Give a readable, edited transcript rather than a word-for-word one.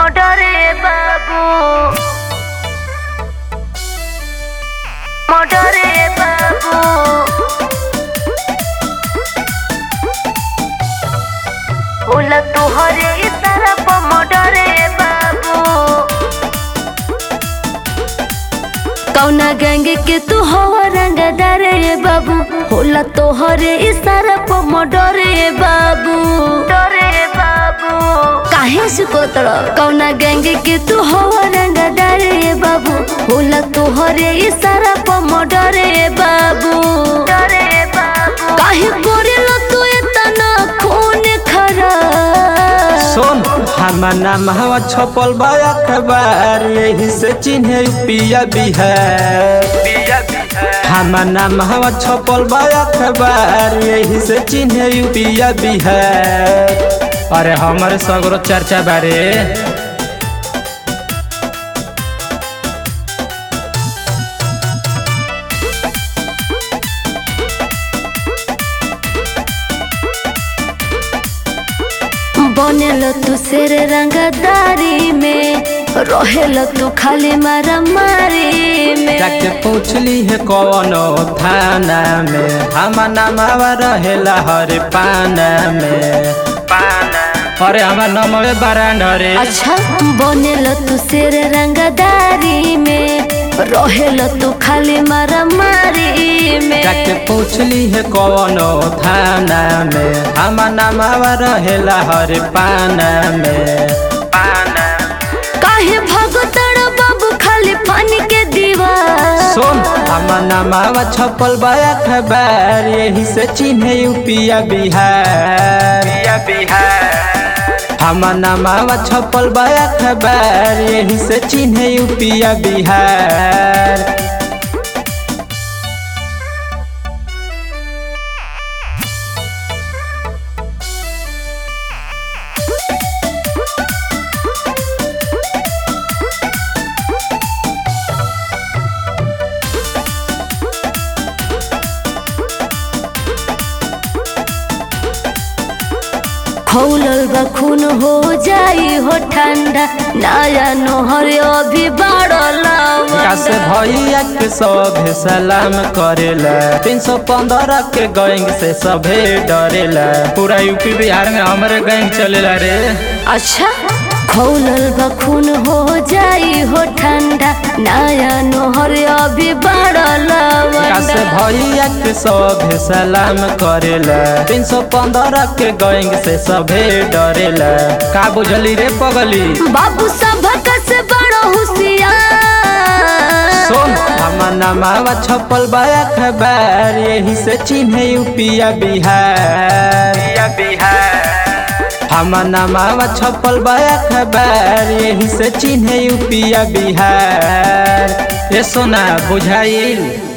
मोडरे बाबू मोडरे बाबू बोला तोहरे इशारा पर मोडरे बाबू कौना गैंग के तू हो रंगदार रे बाबू होला तोहरे इशारा पर मोडरे बाबू डरे बाबू काहे सुकोतड़ कौना गैंग के तू हो रंगदार रे बाबू होला तोहरे इशारा पर मोडरे बाबू डरे बाबू काहे कोरेला तू इतना खून खरा सुन हमर नाम हवा छपल बा अखबार यही से चिन्हे पिया बिहार हमर नाम हवा छपल बा अखबार यही से चिन्हे पिया बिहार। अरे हमर सगरो चर्चा बारे बनेल तू शेर रंगदारी में रहेल तू खाली मारा मारी में जाके पूछली है कौनो थाना में हमर नाम रहेला हर पाना में अरे हमार नाम बरांड रे। अच्छा बनेल तू शेर रंगदारी में रहेल तू खाली मारा मारी में जाके पूछली है कौनो थाना में हमर नाम रहेला हर पाना में काहे भगतड़ बाबू खाली पानी के दीवार सुन हमर नाम छपल बा अखबार यही से चिन्हे पिया बिहार हमर नाम छपल बा अखबार यही से चिन्हे पिया बिहार। खौलल बा खून हो जाई हो ठंडा नया नोहर अभी बाड़ला से भैया के सभे सलाम करेला 315 के गैंग से सभे डरेला पूरा यूपी बिहार में हमारे गैंग चलेला रे। अच्छा खौलल बा खून हो जाई हो ठंडा नया नोहर अभी बाड़ला से भैया के सभे सलाम करेला 315 के गैंग से सभे डरेला का बुझली रे पगली बाबू सबक से बड़ा होशियार सुन हमर नाम छपल बा अखबार यही से चिन्हे पिया बिहार हमर नाम छपल बा अखबार यही से चिन्हे पिया बिहार। ये सोना बुझाइल।